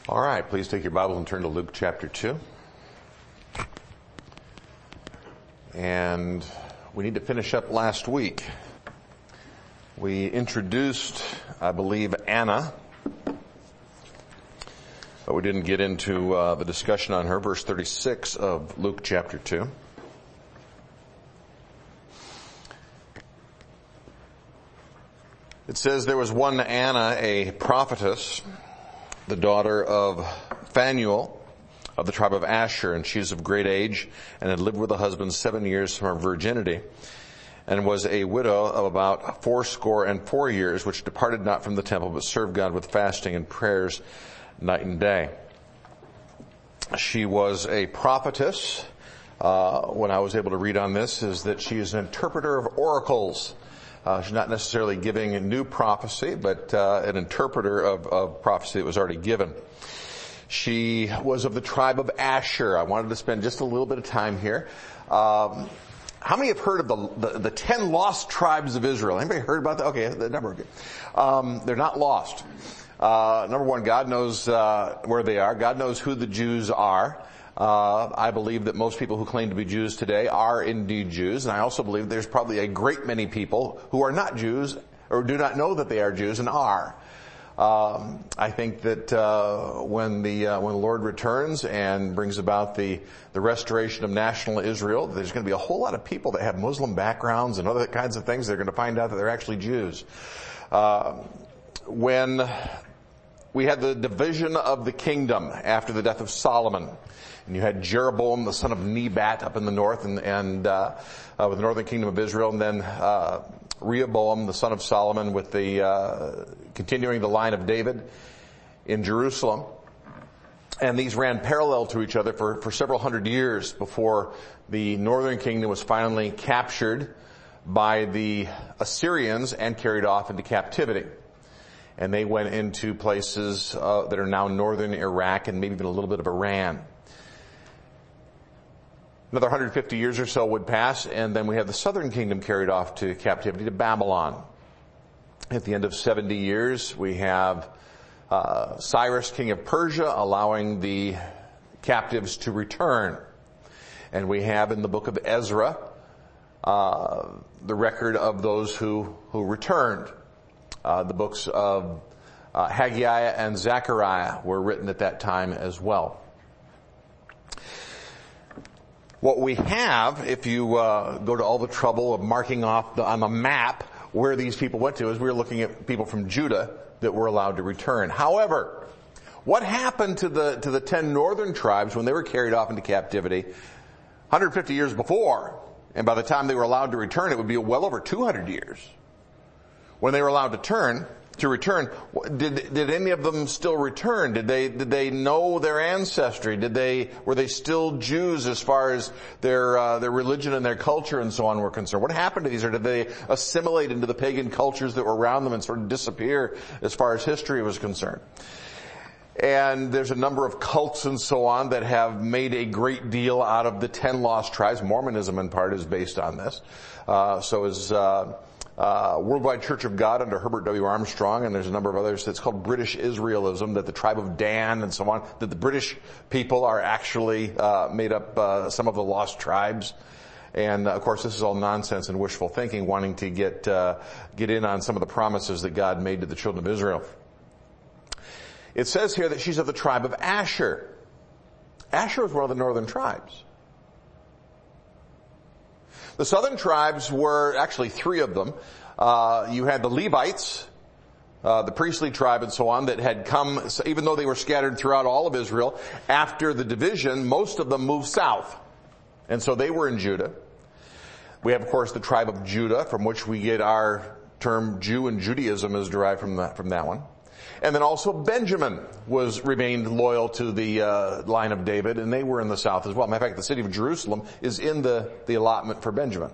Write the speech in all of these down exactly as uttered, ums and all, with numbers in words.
All right, please take your Bibles and turn to Luke chapter two. And we need to finish up last week. We introduced, I believe, Anna, but we didn't get into uh, the discussion on her. Verse thirty-six of Luke chapter two. It says, there was one Anna, a prophetess, the daughter of Phanuel of the tribe of Asher, and she is of great age and had lived with a husband seven years from her virginity, and was a widow of about fourscore and four years, which departed not from the temple, but served God with fasting and prayers night and day. She was a prophetess. Uh, when I was able to read on this, is that she is an interpreter of oracles. Uh, she's not necessarily giving a new prophecy, but uh, an interpreter of, of prophecy that was already given. She was of the tribe of Asher. I wanted to spend just a little bit of time here. Um, how many have heard of the, the, the ten lost tribes of Israel? Anybody heard about that? Okay, the number. Um, they're not lost. Uh, number one, God knows uh, where they are. God knows who the Jews are. Uh, I believe that most people who claim to be Jews today are indeed Jews, and I also believe there's probably a great many people who are not Jews or do not know that they are Jews and are. Um, I think that uh, when the uh, when the Lord returns and brings about the the restoration of national Israel, there's going to be a whole lot of people that have Muslim backgrounds and other kinds of things. They're going to find out that they're actually Jews. Uh, when we had the division of the kingdom after the death of Solomon, and you had Jeroboam, the son of Nebat, up in the north, and, and uh, uh, with the northern kingdom of Israel, and then uh, Rehoboam, the son of Solomon, with the uh, continuing the line of David in Jerusalem. And these ran parallel to each other for, for several hundred years before the northern kingdom was finally captured by the Assyrians and carried off into captivity. And they went into places uh, that are now northern Iraq and maybe even a little bit of Iran. Another one hundred fifty years or so would pass, and then we have the southern kingdom carried off to captivity to Babylon. At the end of seventy years, we have uh, Cyrus, king of Persia, allowing the captives to return. And we have in the book of Ezra uh, the record of those who, who returned. Uh, the books of uh, Haggai and Zechariah were written at that time as well. What we have, if you uh, go to all the trouble of marking off the, on the map where these people went to, is we're looking at people from Judah that were allowed to return. However, what happened to the to the ten northern tribes when they were carried off into captivity one hundred fifty years before? And by the time they were allowed to return, it would be well over two hundred years. When they were allowed to turn, to return, did, did any of them still return? Did they, did they know their ancestry? Did they, were they still Jews as far as their, uh, their religion and their culture and so on were concerned? What happened to these? Or did they assimilate into the pagan cultures that were around them and sort of disappear as far as history was concerned? And there's a number of cults and so on that have made a great deal out of the ten lost tribes. Mormonism in part is based on this. Uh, so is, uh, Uh, Worldwide Church of God under Herbert W. Armstrong, and there's a number of others. It's called British Israelism, that the tribe of Dan and so on, that the British people are actually uh, made up uh, some of the lost tribes. And uh, of course, this is all nonsense and wishful thinking, wanting to get uh, get in on some of the promises that God made to the children of Israel. It says here that she's of the tribe of Asher. Asher was one of the northern tribes. The southern tribes were actually three of them. Uh, you had the Levites, uh, the priestly tribe and so on, that had come, even though they were scattered throughout all of Israel, after the division, most of them moved south. And so they were in Judah. We have, of course, the tribe of Judah, from which we get our term Jew, and Judaism is derived from that, from that one. And then also Benjamin was remained loyal to the uh, line of David, and they were in the south as well. Matter of fact, the city of Jerusalem is in the, the allotment for Benjamin.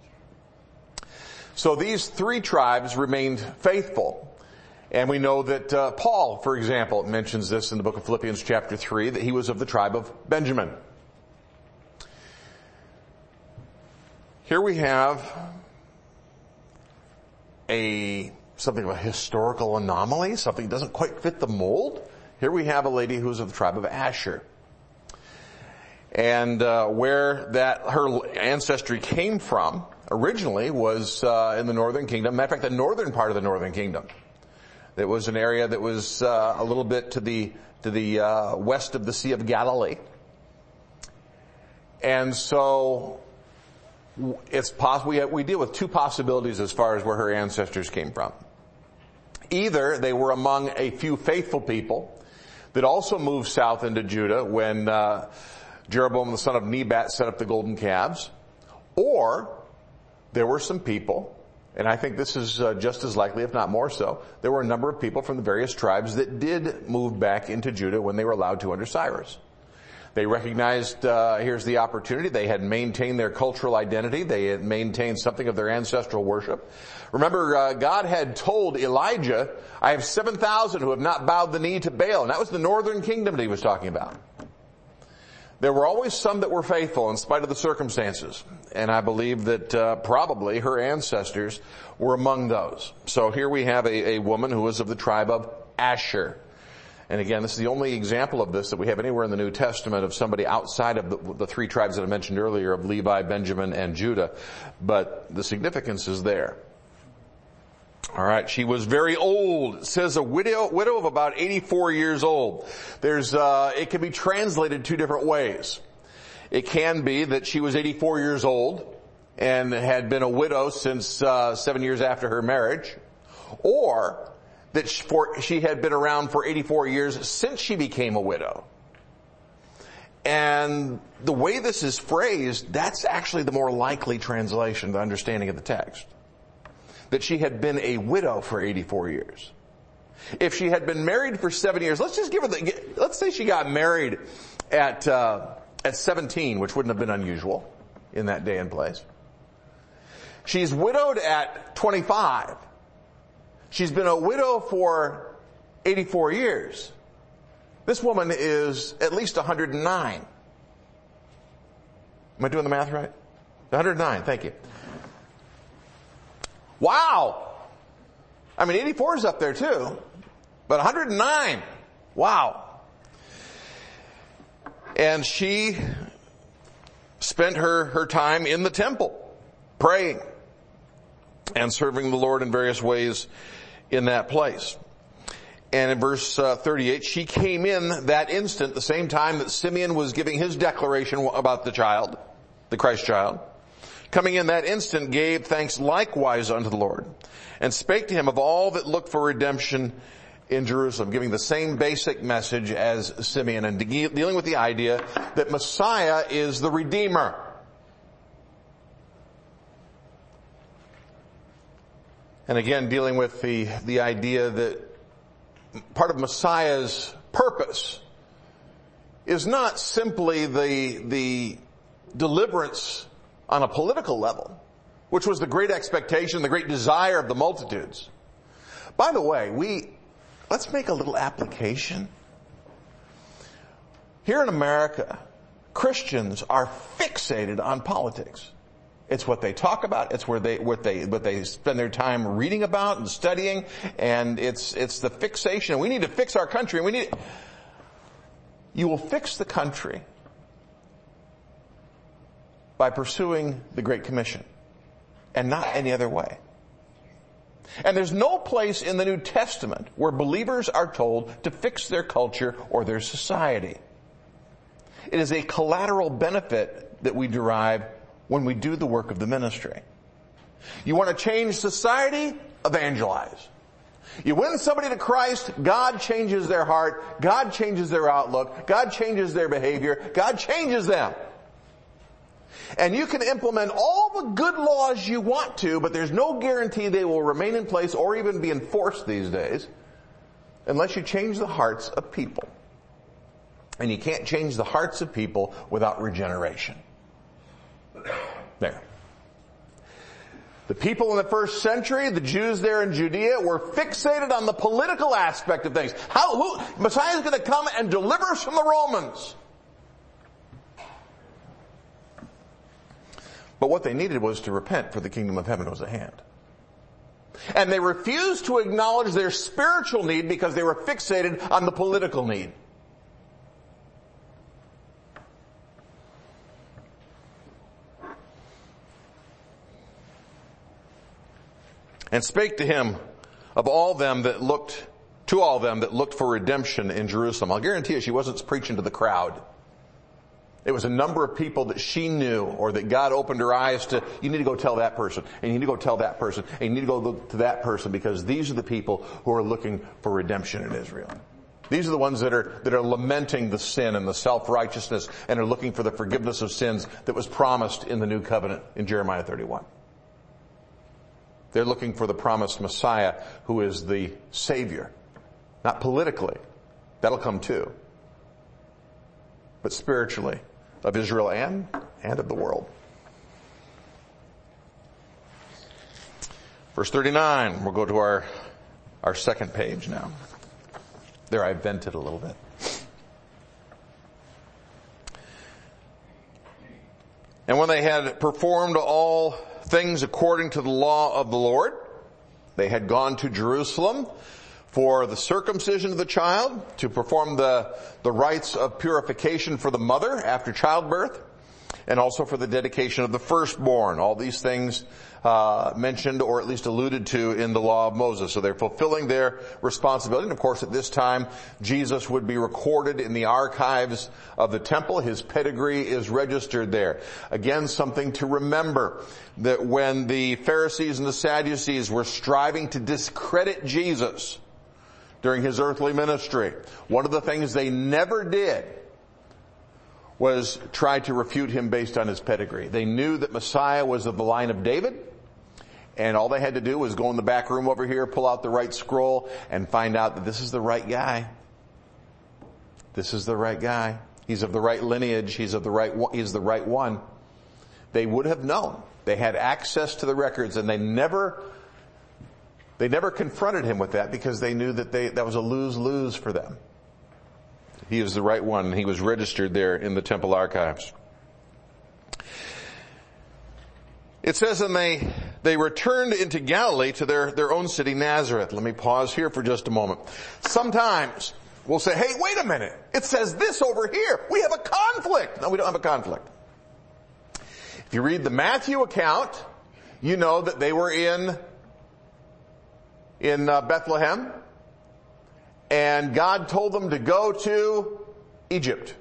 So these three tribes remained faithful. And we know that uh, Paul, for example, mentions this in the book of Philippians chapter three, that he was of the tribe of Benjamin. Here we have a something of a historical anomaly, something that doesn't quite fit the mold. here we have a lady who's of the tribe of Asher. And uh, where that her ancestry came from originally was uh, in the northern kingdom. Matter of fact, the northern part of the northern kingdom. It was an area that was uh, a little bit to the to the uh, west of the Sea of Galilee. And so it's possible we, we deal with two possibilities as far as where her ancestors came from. Either they were among a few faithful people that also moved south into Judah when uh, Jeroboam the son of Nebat set up the golden calves, or there were some people, and I think this is uh, just as likely, if not more so, there were a number of people from the various tribes that did move back into Judah when they were allowed to under Cyrus. They recognized, uh, here's the opportunity. They had maintained their cultural identity. They had maintained something of their ancestral worship. Remember, uh, God had told Elijah, I have seven thousand who have not bowed the knee to Baal. And that was the northern kingdom that he was talking about. There were always some that were faithful in spite of the circumstances. And I believe that uh, probably her ancestors were among those. So here we have a, a woman who is of the tribe of Asher. And again, this is the only example of this that we have anywhere in the New Testament of somebody outside of the, the three tribes that I mentioned earlier of Levi, Benjamin, and Judah. But the significance is there. All right, she was very old. It says a widow, widow of about eighty-four years old. There's, uh, it can be translated two different ways. It can be that she was eighty-four years old and had been a widow since uh, seven years after her marriage, or that she, for, she had been around for eighty-four years since she became a widow. And the way this is phrased, that's actually the more likely translation, the understanding of the text. That she had been a widow for eighty-four years. If she had been married for seven years, let's just give her the, let's say she got married at, uh, at seventeen, which wouldn't have been unusual in that day and place. She's widowed at twenty-five. She's been a widow for eighty-four years. This woman is at least one hundred nine. Am I doing the math right? one hundred nine, thank you. Wow! I mean, eighty-four is up there too, but one hundred nine. Wow. And she spent her, her time in the temple, praying and serving the Lord in various ways in that place. And in verse uh, thirty-eight, she came in that instant, the same time that Simeon was giving his declaration about the child, the Christ child. Coming in that instant, gave thanks likewise unto the Lord, and spake to him of all that looked for redemption in Jerusalem, giving the same basic message as Simeon, and de- dealing with the idea that Messiah is the Redeemer. And again, dealing with the, the idea that part of Messiah's purpose is not simply the, the deliverance on a political level, which was the great expectation, the great desire of the multitudes. By the way, we, let's make a little application. Here in America, Christians are fixated on politics. It's what they talk about. It's where they, what they, what they spend their time reading about and studying. And it's, it's the fixation. We need to fix our country. We need, you will fix the country by pursuing the Great Commission and not any other way. And there's no place in the New Testament where believers are told to fix their culture or their society. It is a collateral benefit that we derive when we do the work of the ministry. You want to change society? Evangelize. You win somebody to Christ, God changes their heart, God changes their outlook, God changes their behavior, God changes them. And you can implement all the good laws you want to, but there's no guarantee they will remain in place or even be enforced these days unless you change the hearts of people. And you can't change the hearts of people without regeneration. There. The people in the first century, the Jews there in Judea, were fixated on the political aspect of things. How, who, Messiah is going to come and deliver us from the Romans. But what they needed was to repent, for the kingdom of heaven was at hand. And they refused to acknowledge their spiritual need because they were fixated on the political need. And spake to him of all them that looked, to all them that looked for redemption in Jerusalem. I'll guarantee you she wasn't preaching to the crowd. It was a number of people that she knew, or that God opened her eyes to. You need to go tell that person, and you need to go tell that person, and you need to go look to that person, because these are the people who are looking for redemption in Israel. These are the ones that are, that are lamenting the sin and the self-righteousness and are looking for the forgiveness of sins that was promised in the new covenant in Jeremiah thirty-one. They're looking for the promised Messiah who is the Savior. Not politically. That'll come too. But spiritually, of Israel and, and of the world. Verse thirty-nine, we'll go to our, our second page now. There I vented a little bit. And when they had performed all things according to the law of the Lord, they had gone to Jerusalem for the circumcision of the child, to perform the, the rites of purification for the mother after childbirth, and also for the dedication of the firstborn. All these things uh, mentioned or at least alluded to in the law of Moses. So they're fulfilling their responsibility. And of course at this time, Jesus would be recorded in the archives of the temple. His pedigree is registered there. Again, something to remember, that when the Pharisees and the Sadducees were striving to discredit Jesus during his earthly ministry, one of the things they never did was try to refute him based on his pedigree. They knew that Messiah was of the line of David, and all they had to do was go in the back room over here, pull out the right scroll, and find out that this is the right guy. This is the right guy. He's of the right lineage. He's of the right, he's the right one. They would have known. They had access to the records, and they never, they never confronted him with that, because they knew that they, that was a lose-lose for them. He is the right one, and he was registered there in the temple archives. It says, and they, they returned into Galilee to their, their own city, Nazareth. Let me pause here for just a moment. Sometimes we'll say, hey, wait a minute. It says this over here. We have a conflict. No, we don't have a conflict. If you read the Matthew account, you know that they were in, in uh, Bethlehem. And God told them to go to Egypt.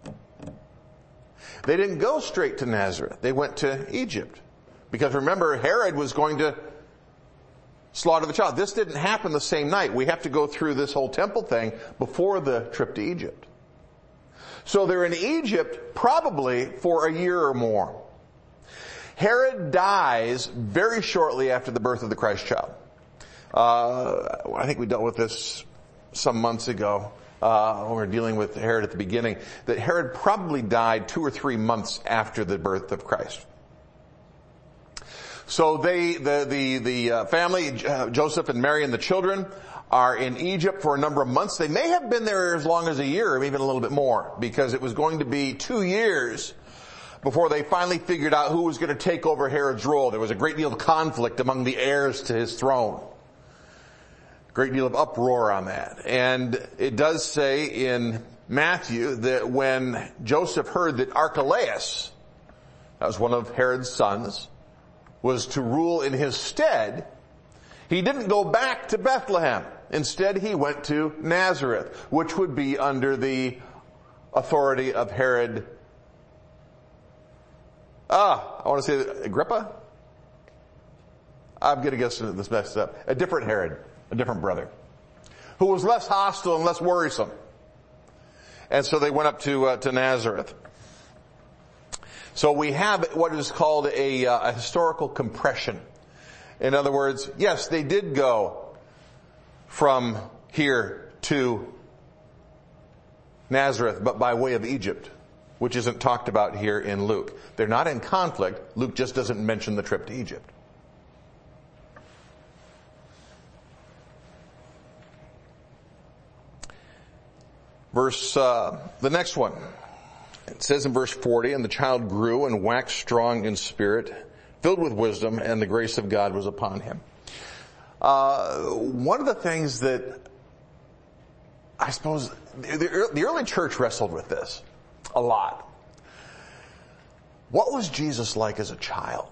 They didn't go straight to Nazareth. They went to Egypt. Because remember, Herod was going to slaughter the child. This didn't happen the same night. We have to go through this whole temple thing before the trip to Egypt. So they're in Egypt probably for a year or more. Herod dies very shortly after the birth of the Christ child. Uh, I think we dealt with this some months ago, uh, when we were dealing with Herod at the beginning, that Herod probably died two or three months after the birth of Christ. So they, the, the, the uh, family, uh, Joseph and Mary and the children, are in Egypt for a number of months. They may have been there as long as a year, or even a little bit more, because it was going to be two years before they finally figured out who was going to take over Herod's role. There was a great deal of conflict among the heirs to his throne. Great deal of uproar on that. And it does say in Matthew that when Joseph heard that Archelaus, that was one of Herod's sons, was to rule in his stead, he didn't go back to Bethlehem. Instead, he went to Nazareth, which would be under the authority of Herod. Ah, I want to say Agrippa? I'm going to guess this messed up. A different Herod. A different brother, who was less hostile and less worrisome. And so they went up to uh, to Nazareth. So we have what is called a, uh, a historical compression. In other words, yes, they did go from here to Nazareth, but by way of Egypt, which isn't talked about here in Luke. They're not in conflict. Luke just doesn't mention the trip to Egypt. Verse, uh, the next one. It says in verse forty, and the child grew and waxed strong in spirit, filled with wisdom, and the grace of God was upon him. Uh, one of the things that I suppose the, the early church wrestled with this a lot. What was Jesus like as a child?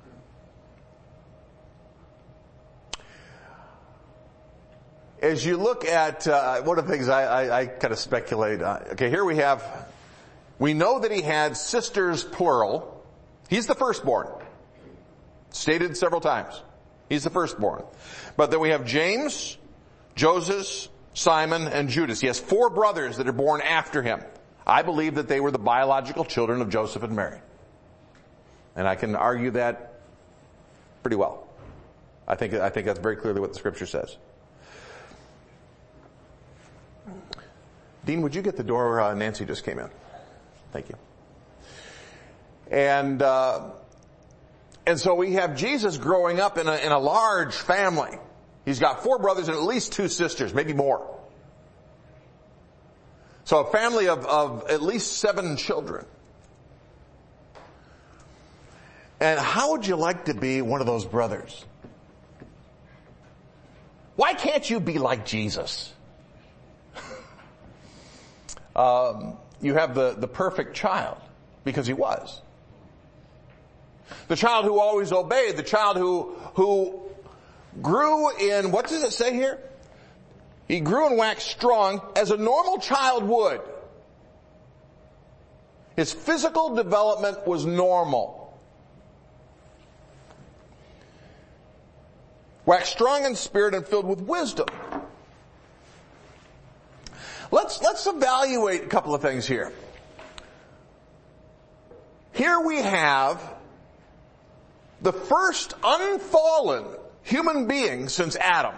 As you look at, uh, one of the things I, I, I kind of speculate, uh, okay, here we have, we know that he had sisters plural. He's the firstborn. Stated several times. He's the firstborn. But then we have James, Joseph, Simon, and Judas. He has four brothers that are born after him. I believe that they were the biological children of Joseph and Mary. And I can argue that pretty well. I think, I think that's very clearly what the scripture says. Dean, would you get the door? Uh, Nancy just came in. Thank you. And, uh, and so we have Jesus growing up in a, in a large family. He's got four brothers and at least two sisters, maybe more. So a family of, of at least seven children. And how would you like to be one of those brothers? Why can't you be like Jesus? um, you have the, the perfect child, because he was. The child who always obeyed, the child who, who grew in, what does it say here? He grew and waxed strong as a normal child would. His physical development was normal. Waxed strong in spirit and filled with wisdom. Let's, let's evaluate a couple of things here. Here we have the first unfallen human being since Adam.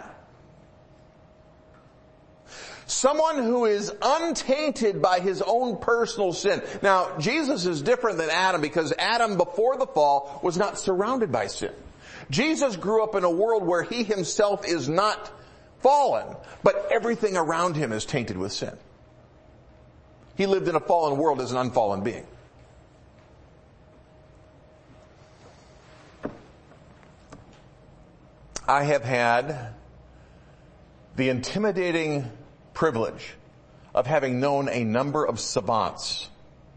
Someone who is untainted by his own personal sin. Now, Jesus is different than Adam because Adam, before the fall, was not surrounded by sin. Jesus grew up in a world where he himself is not fallen, but everything around him is tainted with sin. He lived in a fallen world as an unfallen being. I have had the intimidating privilege of having known a number of savants.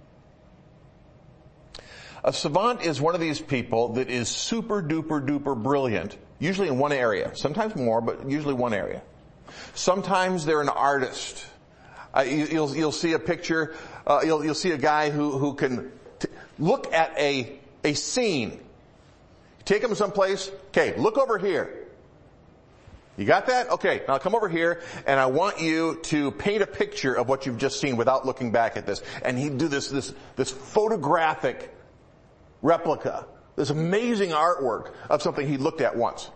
A savant is one of these people that is super duper duper brilliant, usually in one area, sometimes more, but usually one area. Sometimes they're an artist. Uh, you, you'll, you'll see a picture, uh, you'll, you'll see a guy who, who can t- look at a, a scene. Take him someplace, okay, look over here. You got that? Okay, now come over here and I want you to paint a picture of what you've just seen without looking back at this. And he'd do this, this, this photographic replica, this amazing artwork of something he looked at once.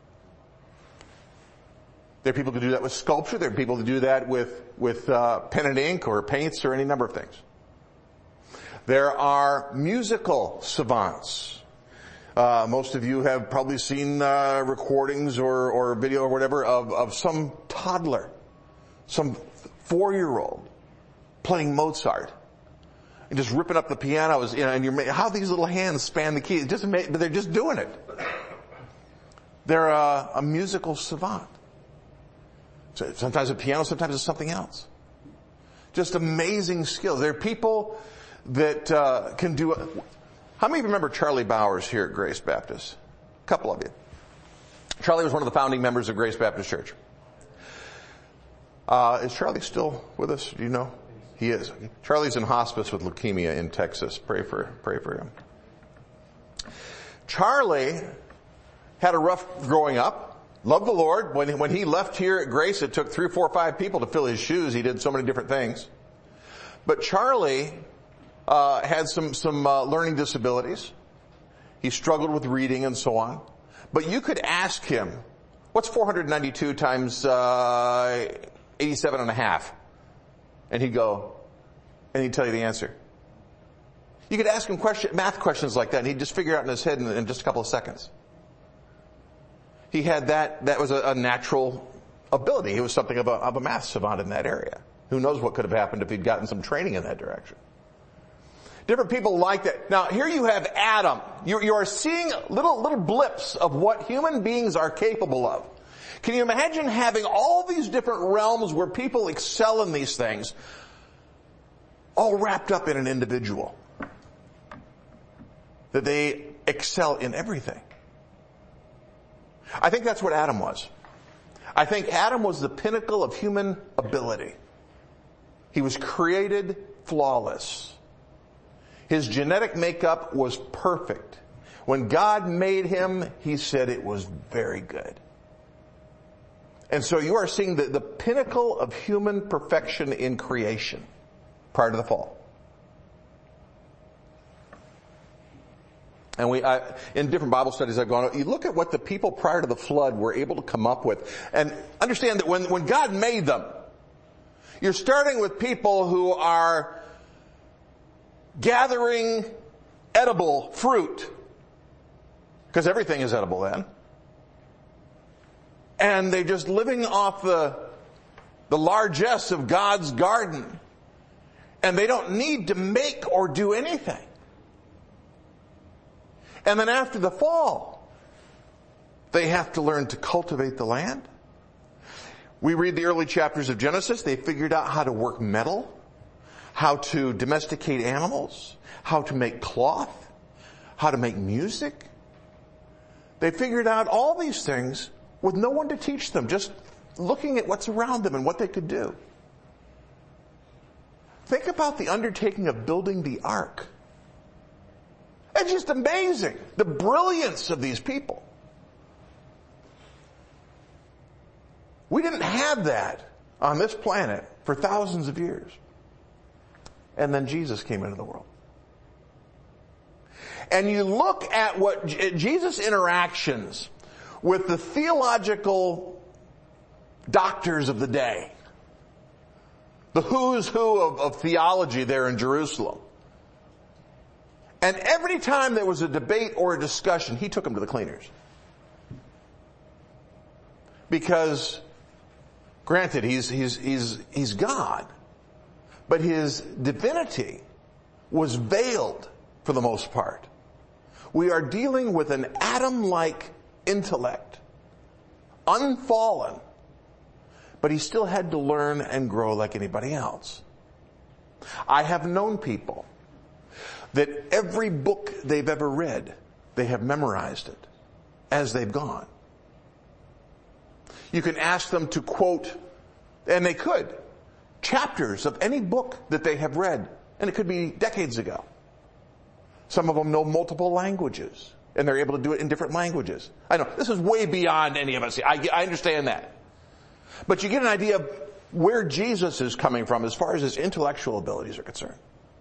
There are people who do that with sculpture. There are people who do that with, with uh, pen and ink or paints or any number of things. There are musical savants. Uh, most of you have probably seen uh, recordings or, or video or whatever of, of some toddler, some four-year-old playing Mozart and just ripping up the piano. You know, and you're how these little hands span the keys. It just ama- but they're just doing it. They're a, a musical savant. So sometimes a piano, sometimes it's something else. Just amazing skills. There are people that uh, can do it. How many of you remember Charlie Bowers here at Grace Baptist? A couple of you. Charlie was one of the founding members of Grace Baptist Church. Uh, is Charlie still with us? Do you know? He is. Charlie's in hospice with leukemia in Texas. Pray for, pray for him. Charlie had a rough growing up. Loved the Lord. When, when he left here at Grace, it took three, four, five people to fill his shoes. He did so many different things. But Charlie Uh, had some, some, uh, learning disabilities. He struggled with reading and so on. But you could ask him, what's four hundred ninety-two times, uh, eighty-seven and a half? And he'd go, and he'd tell you the answer. You could ask him question, math questions like that and he'd just figure it out in his head in, in just a couple of seconds. He had that, that was a, a natural ability. He was something of a, of a math savant in that area. Who knows what could have happened if he'd gotten some training in that direction. Different people like that. Now, here you have Adam. You, you are seeing little, little blips of what human beings are capable of. Can you imagine having all these different realms where people excel in these things, all wrapped up in an individual? That they excel in everything. I think that's what Adam was. I think Adam was the pinnacle of human ability. He was created flawless. His genetic makeup was perfect. When God made him, he said it was very good. And so you are seeing the, the pinnacle of human perfection in creation prior to the fall. And we, I, in different Bible studies I've gone, you look at what the people prior to the flood were able to come up with. And understand that when, when God made them, you're starting with people who are gathering edible fruit. Because everything is edible then. And they're just living off the, the largesse of God's garden. And they don't need to make or do anything. And then after the fall, they have to learn to cultivate the land. We read the early chapters of Genesis. They figured out how to work metal, how to domesticate animals, how to make cloth, how to make music. They figured out all these things with no one to teach them, just looking at what's around them and what they could do. Think about the undertaking of building the ark. It's just amazing, the brilliance of these people. We didn't have that on this planet for thousands of years. And then Jesus came into the world. And you look at what Jesus' interactions with the theological doctors of the day, the who's who of, of theology there in Jerusalem. And every time there was a debate or a discussion, he took them to the cleaners. Because, granted, he's, he's, he's, he's God, but his divinity was veiled for the most part. We are dealing with an Adam-like intellect, unfallen, but he still had to learn and grow like anybody else. I have known people that every book they've ever read, they have memorized it as they've gone. You can ask them to quote, and they could, chapters of any book that they have read, and it could be decades ago. Some of them know multiple languages, and they're able to do it in different languages. I know, this is way beyond any of us. I, I understand that. But you get an idea of where Jesus is coming from as far as his intellectual abilities are concerned.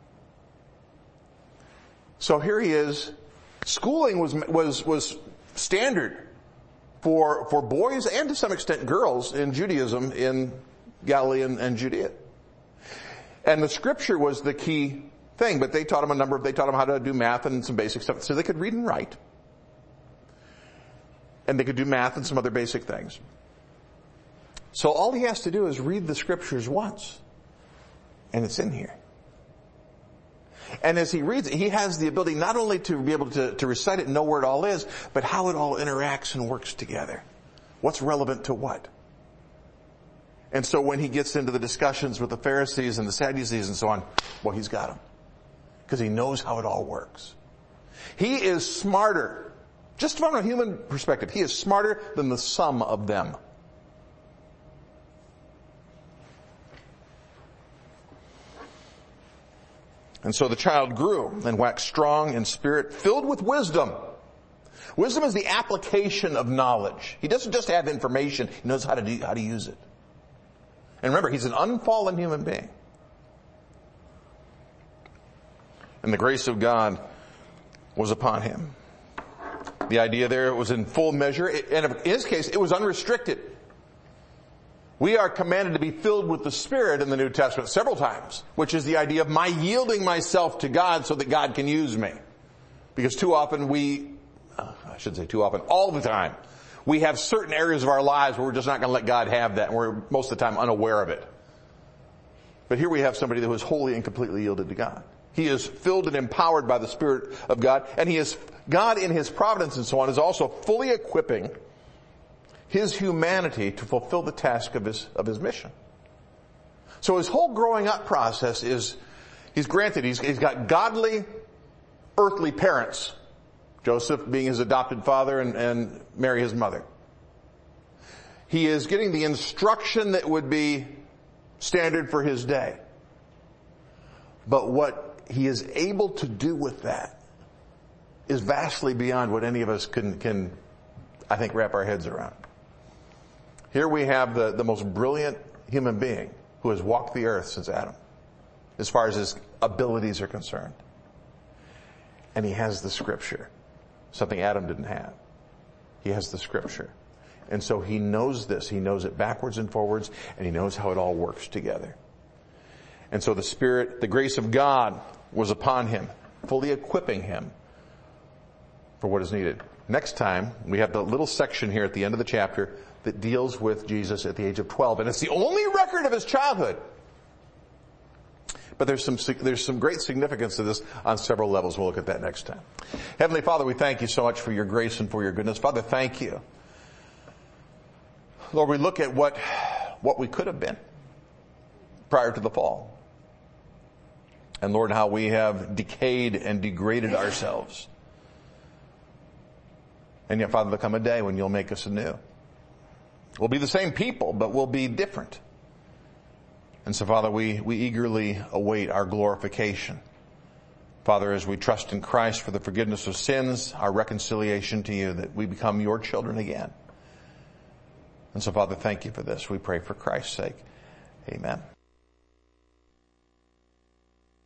So here he is. Schooling was, was, was standard for, for boys and to some extent girls in Judaism in Galilee and, and Judea. And the scripture was the key thing, but they taught him a number of, they taught him how to do math and some basic stuff so they could read and write. And they could do math and some other basic things. So all he has to do is read the scriptures once. And it's in here. And as he reads it, he has the ability not only to be able to, to recite it and know where it all is, but how it all interacts and works together. What's relevant to what? And so when he gets into the discussions with the Pharisees and the Sadducees and so on, well, he's got them. Because he knows how it all works. He is smarter, just from a human perspective, he is smarter than the sum of them. And so the child grew and waxed strong in spirit, filled with wisdom. Wisdom is the application of knowledge. He doesn't just have information, he knows how to do, how to use it. And remember, he's an unfallen human being. And the grace of God was upon him. The idea there was in full measure, and in his case, it was unrestricted. We are commanded to be filled with the Spirit in the New Testament several times, which is the idea of my yielding myself to God so that God can use me. Because too often we, uh, I shouldn't say too often, all the time, we have certain areas of our lives where we're just not going to let God have that, and we're most of the time unaware of it. But here we have somebody that was wholly and completely yielded to God. He is filled and empowered by the Spirit of God, and he is, God in his providence and so on is also fully equipping his humanity to fulfill the task of his, of his mission. So his whole growing up process is, he's granted, he's, he's got godly, earthly parents. Joseph being his adopted father and, and Mary his mother. He is getting the instruction that would be standard for his day. But what he is able to do with that is vastly beyond what any of us can, can I think, wrap our heads around. Here we have the, the most brilliant human being who has walked the earth since Adam, as far as his abilities are concerned. And he has the Scripture, something Adam didn't have. He has the Scripture. And so he knows this. He knows it backwards and forwards, and he knows how it all works together. And so the Spirit, the grace of God was upon him, fully equipping him for what is needed. Next time, we have the little section here at the end of the chapter that deals with Jesus at the age of twelve. And it's the only record of his childhood. But there's some, there's some great significance to this on several levels. We'll look at that next time. Heavenly Father, we thank you so much for your grace and for your goodness. Father, thank you. Lord, we look at what, what we could have been prior to the fall. And Lord, how we have decayed and degraded ourselves. And yet, Father, there'll come a day when you'll make us anew. We'll be the same people, but we'll be different. And so, Father, we, we eagerly await our glorification. Father, as we trust in Christ for the forgiveness of sins, our reconciliation to you, that we become your children again. And so, Father, thank you for this. We pray for Christ's sake. Amen.